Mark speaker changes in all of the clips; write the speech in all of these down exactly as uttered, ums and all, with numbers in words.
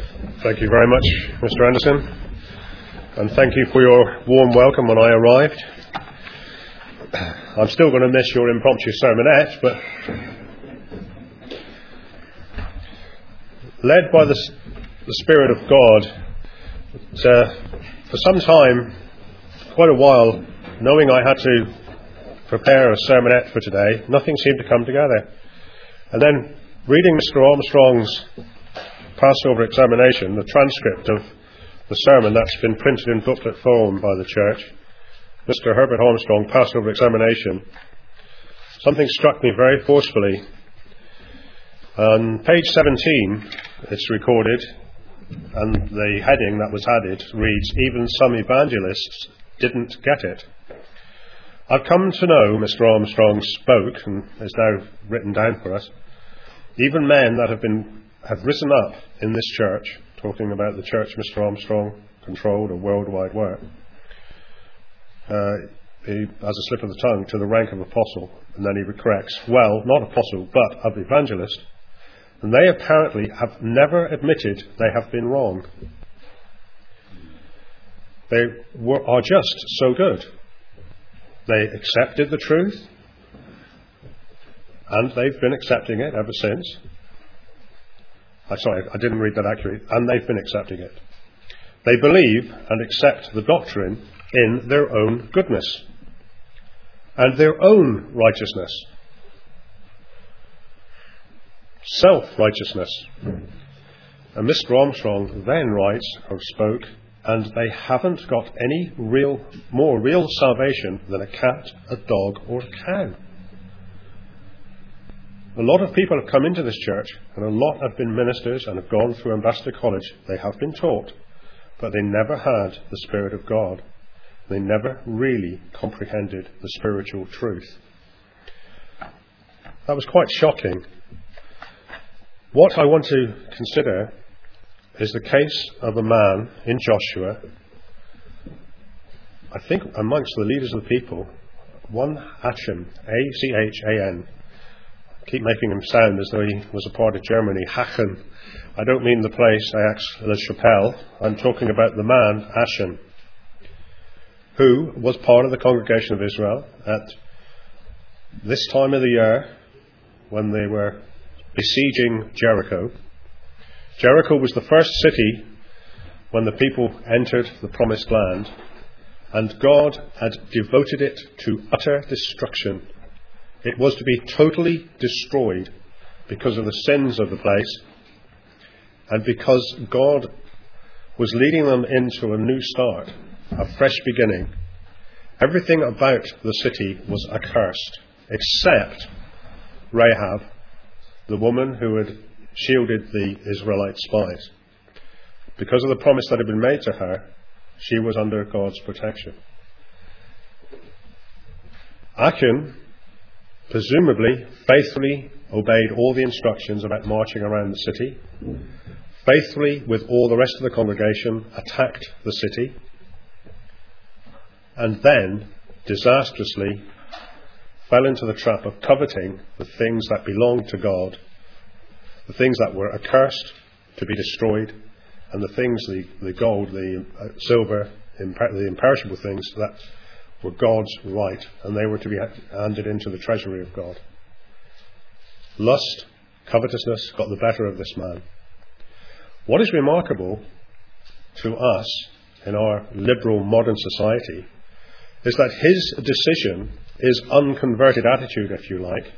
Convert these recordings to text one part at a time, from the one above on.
Speaker 1: Thank you very much, Mister Anderson, and thank you for your warm welcome when I arrived. I'm still going to miss your impromptu sermonette, but led by the, the Spirit of God, uh, for some time, quite a while, knowing I had to prepare a sermonette for today, nothing seemed to come together. And then reading Mister Armstrong's Passover examination, the transcript of the sermon that's been printed in booklet form by the church, Mister Herbert Armstrong, Passover examination, something struck me very forcefully. On page seventeen, it's recorded, and the heading that was added reads, "Even some evangelists didn't get it." I've come to know, Mister Armstrong spoke, and is now written down for us, even men that have been have risen up in this church, talking about the church Mister Armstrong controlled, a worldwide work, uh, he has a slip of the tongue, to the rank of apostle, and then he corrects, well, not apostle, but of evangelist, and they apparently have never admitted they have been wrong. They were, are just so good. They accepted the truth, and they've been accepting it ever since. I'm sorry, I didn't read that accurately. And they've been accepting it. They believe and accept the doctrine in their own goodness and their own righteousness. Self-righteousness. And Mister Armstrong then writes or spoke, and they haven't got any real, more real salvation than a cat, a dog, or a cow. A lot of people have come into this church, and a lot have been ministers and have gone through Ambassador College. They have been taught, but they never had the Spirit of God. They never really comprehended the spiritual truth. That was quite shocking. What I want to consider is the case of a man in Joshua, I think amongst the leaders of the people, one Achan, A C H A N. Keep making him sound as though he was a part of Germany. Hachen. I don't mean the place, Aix-la-Chapelle. I'm talking about the man, Achan, who was part of the congregation of Israel at this time of the year when they were besieging Jericho. Jericho was the first city when the people entered the promised land, and God had devoted it to utter destruction. It was to be totally destroyed because of the sins of the place, and because God was leading them into a new start, a fresh beginning. Everything about the city was accursed, except Rahab, the woman who had shielded the Israelite spies. Because of the promise that had been made to her, she was under God's protection. Achan presumably faithfully obeyed all the instructions about marching around the city, faithfully with all the rest of the congregation attacked the city, and then disastrously fell into the trap of coveting the things that belonged to God, the things that were accursed to be destroyed, and the things, the, the gold, the uh, silver, imper- the imperishable things that were God's right, and they were to be handed into the treasury of God. Lust, covetousness got the better of this man. What is remarkable to us in our liberal modern society is that his decision, his unconverted attitude, if you like,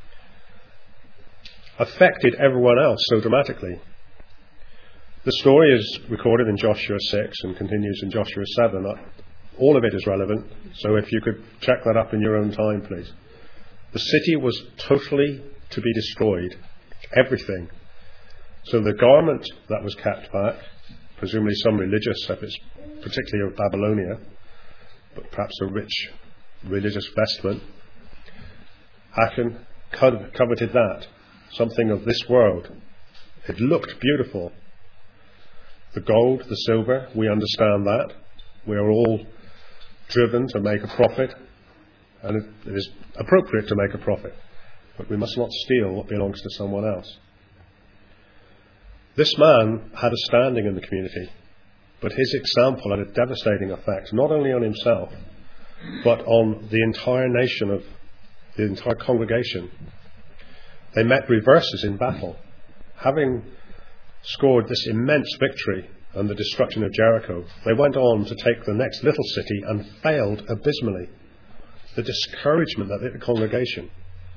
Speaker 1: affected everyone else so dramatically. The story is recorded in Joshua six and continues in Joshua seven. All of it is relevant, so if you could check that up in your own time, please. The city was totally to be destroyed, everything. So the garment that was kept back, presumably some religious, if it's particularly of Babylonia, but perhaps a rich religious vestment, Achan coveted that, something of this world. It looked beautiful. The gold, the silver, we understand that. We are all driven to make a profit, and it, it is appropriate to make a profit, but we must not steal what belongs to someone else. This man had a standing in the community, but his example had a devastating effect, not only on himself, but on the entire nation of the entire congregation. They met reverses in battle. Having scored this immense victory and the destruction of Jericho, they went on to take the next little city and failed abysmally. The discouragement that hit the congregation.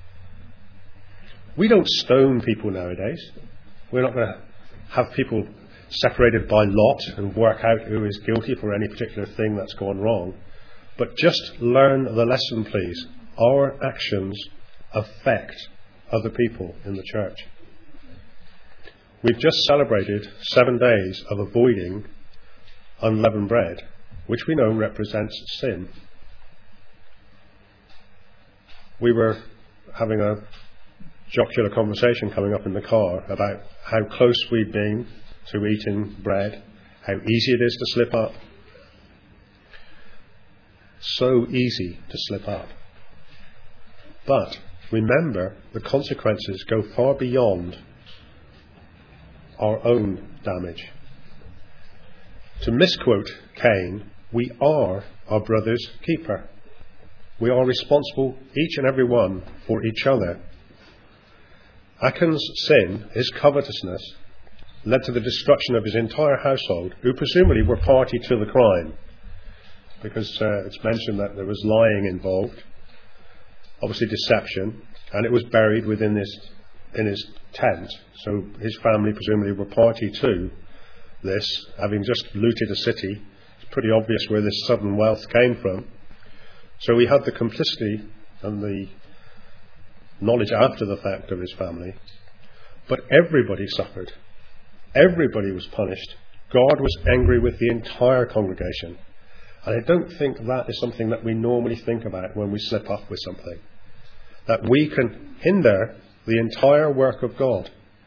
Speaker 1: We don't stone people nowadays. We're not going to have people separated by lot and work out who is guilty for any particular thing that's gone wrong. But just learn the lesson, please. Our actions affect other people in the church. We've just celebrated seven days of avoiding unleavened bread, which we know represents sin. We were having a jocular conversation coming up in the car about how close we'd been to eating bread, how easy it is to slip up. So easy to slip up. But remember, the consequences go far beyond our own damage. To misquote Cain, we are our brother's keeper. We are responsible, each and every one, for each other. Achan's sin, his covetousness, led to the destruction of his entire household, who presumably were party to the crime, because uh, it's mentioned that there was lying involved, obviously deception, and it was buried within his in his tent. So his family presumably were party to this, having just looted a city. It's pretty obvious where this sudden wealth came from. So he had the complicity and the knowledge after the fact of his family. But everybody suffered. Everybody was punished. God was angry with the entire congregation. And I don't think that is something that we normally think about when we slip up with something. That we can hinder the entire work of God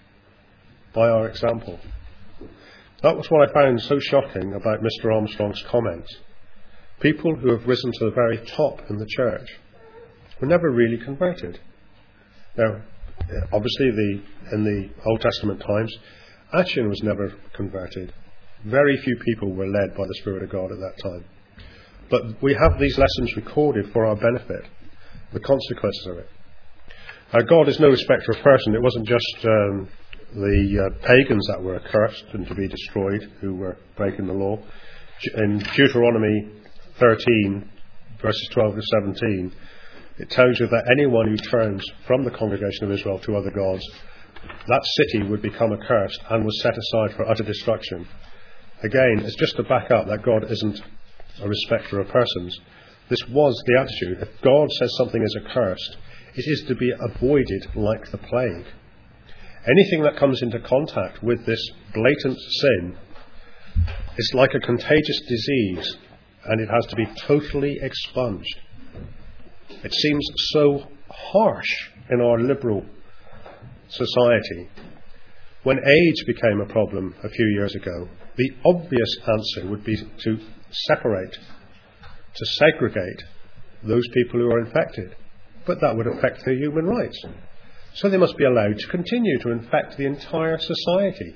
Speaker 1: by our example. That was what I found so shocking about Mister Armstrong's comments. People who have risen to the very top in the church were never really converted. Now, obviously, the, in the Old Testament times, Achan was never converted. Very few people were led by the Spirit of God at that time. But we have these lessons recorded for our benefit, the consequences of it. Now, God is no respecter of person. It wasn't just um, the uh, pagans that were accursed and to be destroyed who were breaking the law. In Deuteronomy thirteen, verses twelve to seventeen, it tells you that anyone who turns from the congregation of Israel to other gods, that city would become accursed and was set aside for utter destruction. Again, it's just to back up that God isn't a respecter of persons. This was the attitude. If God says something is accursed, it is to be avoided like the plague. Anything that comes into contact with this blatant sin is like a contagious disease, and it has to be totally expunged. It seems so harsh in our liberal society. When AIDS became a problem a few years ago, the obvious answer would be to separate, to segregate those people who are infected. But that would affect their human rights. So they must be allowed to continue to infect the entire society.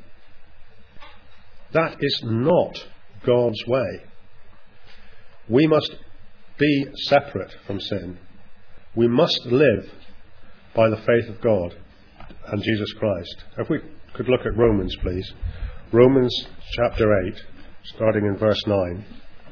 Speaker 1: That is not God's way. We must be separate from sin. We must live by the faith of God and Jesus Christ. If we could look at Romans, please. Romans chapter eight, starting in verse nine.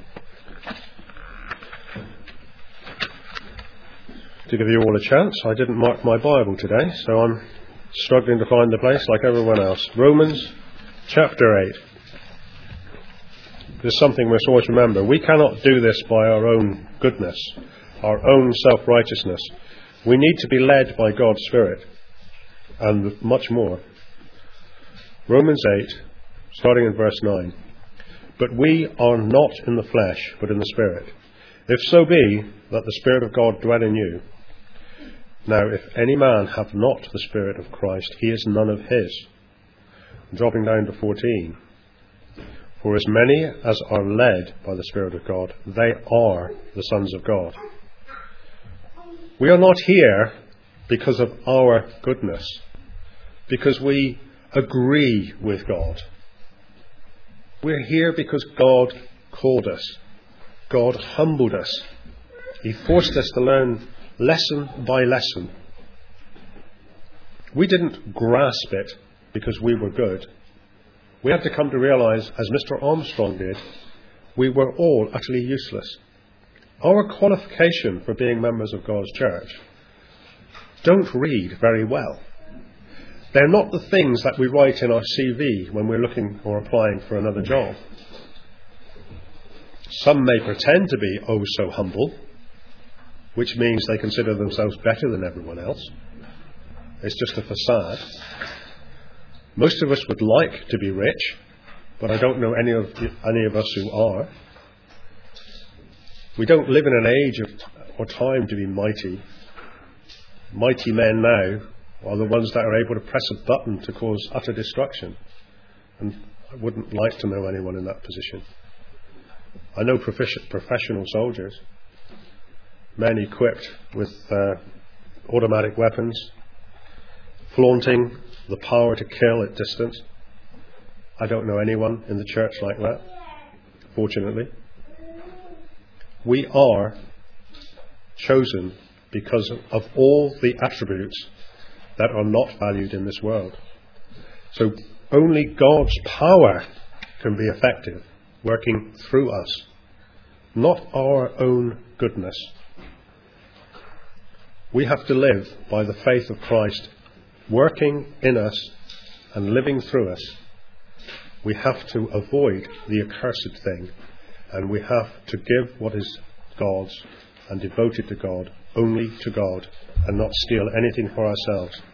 Speaker 1: To give you all a chance, I didn't mark my Bible today, so I'm struggling to find the place like everyone else. Romans chapter eight. There's something we must always remember. We cannot do this by our own goodness, our own self-righteousness. We need to be led by God's Spirit, and much more. Romans eight, starting in verse nine. But we are not in the flesh, but in the Spirit. If so be that the Spirit of God dwell in you. Now, if any man have not the Spirit of Christ, he is none of his. Dropping down to fourteen. For as many as are led by the Spirit of God, they are the sons of God. We are not here because of our goodness, because we agree with God. We're here because God called us. God humbled us. He forced us to learn lesson by lesson. We didn't grasp it because we were good. We had to come to realize, as Mister Armstrong did, we were all utterly useless. Our qualification for being members of God's church don't read very well. They're not the things that we write in our C V when we're looking or applying for another job. Some may pretend to be oh so humble, which means they consider themselves better than everyone else. It's just a facade. Most of us would like to be rich, but I don't know any of any of us who are. We don't live in an age of t- or time to be mighty. Mighty men now are the ones that are able to press a button to cause utter destruction. And I wouldn't like to know anyone in that position. I know profici- professional soldiers, men equipped with uh, automatic weapons, flaunting the power to kill at distance. I don't know anyone in the church like that, fortunately. We are chosen because of all the attributes that are not valued in this world. So only God's power can be effective, working through us, not our own goodness. We have to live by the faith of Christ, working in us and living through us. We have to avoid the accursed thing, and we have to give what is God's and devote it to God, only to God, and not steal anything for ourselves.